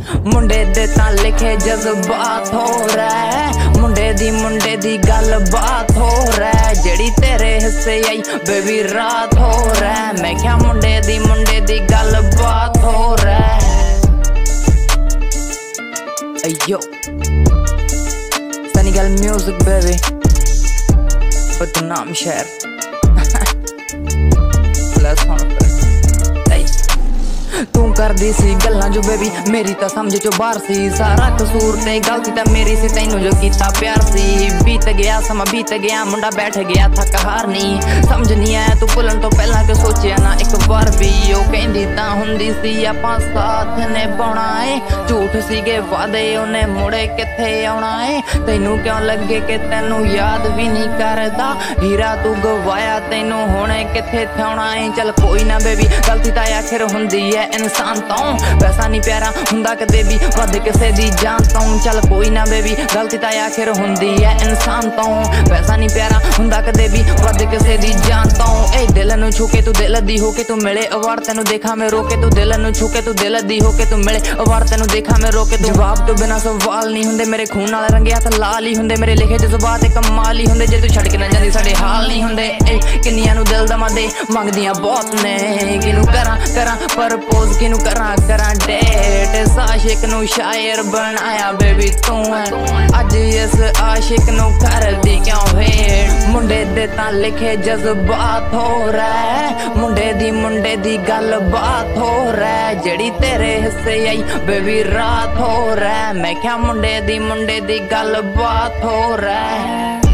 मुंडे दे तां लिखे जज्बात हो रहा है। मुंडे दी गल बात हो रहा है। जेड़ी तेरे हिस्से आई बेबी रात हो रहा है। मैं क्या मुंडे दी गल बात हो रहा है। Yo, Senegal music baby, बदनाम शहर। Let's on तू कर दी सी गल्लां जो बेबी मेरी तां समझ चो बाहर सी। सारा कसूर ते गलती तां मेरी सी, तैनू जो कीता प्यार सी। बीत गया समा बीत गया, मुंडा बैठ गया थक हार नहीं। समझ नहीं आया तू भुलन तो पहला के सोचिया ना एक बार भी। ओ कहंदी तां हुंदी सी आपां साथ निभाउणा है। झूठ सीगे वादे उन्हें मुड़े किथे आउणा है। तैनू क्यों लगे कि तैनू याद भी नहीं करदा। हीरा तू गवाया तैनू हुणे किथे थौणा है। चल कोई ना बेबी गलती तां आखिर हुंदी है इंसान तो। पैसा नहीं प्यारा हुंदा कदे भी वध किसे दी जान तो। चल कोई ना बेबी गलती तां आखिर हुंदी है इंसान तो। पैसा नहीं प्यारा हुंदा कदे भी वध किसे दी जान तो। ए दिल नू छू के तू दिल दी हो के तू मिले अवार्ड तैनू देखा मैं रोके। तू दिल नू छू के तू दिल दी हो के तू मिले अवार्ड तैनू देखा मैं रोके। जवाब तो बिना सवाल नहीं हुंदे मेरे खून नाल रंगे हथ लाल ही हुंदे। मेरे लिखे जज्बात एक कमाल ही हुंदे। जे तू छड़ के ना जांदी साडे हाल नहीं हुंदे। ए किन्नियां नू दिल दमा दे मंगदियां बहुत ने। किनू करा प्रपोज किनू करा डेट। इस आशिक नू शायर बनाया बेबी तू है। अज इस आशिक नू कर दी क्यों वेट। मुंडे दे तां लिखे जज्बात हो रहा है। मुंडे दी गल बात हो रहा है। जेड़ी तेरे हिस्से आई बेबी रात हो रहा है। मैं क्या मुंडे दी गल बात हो रहा है।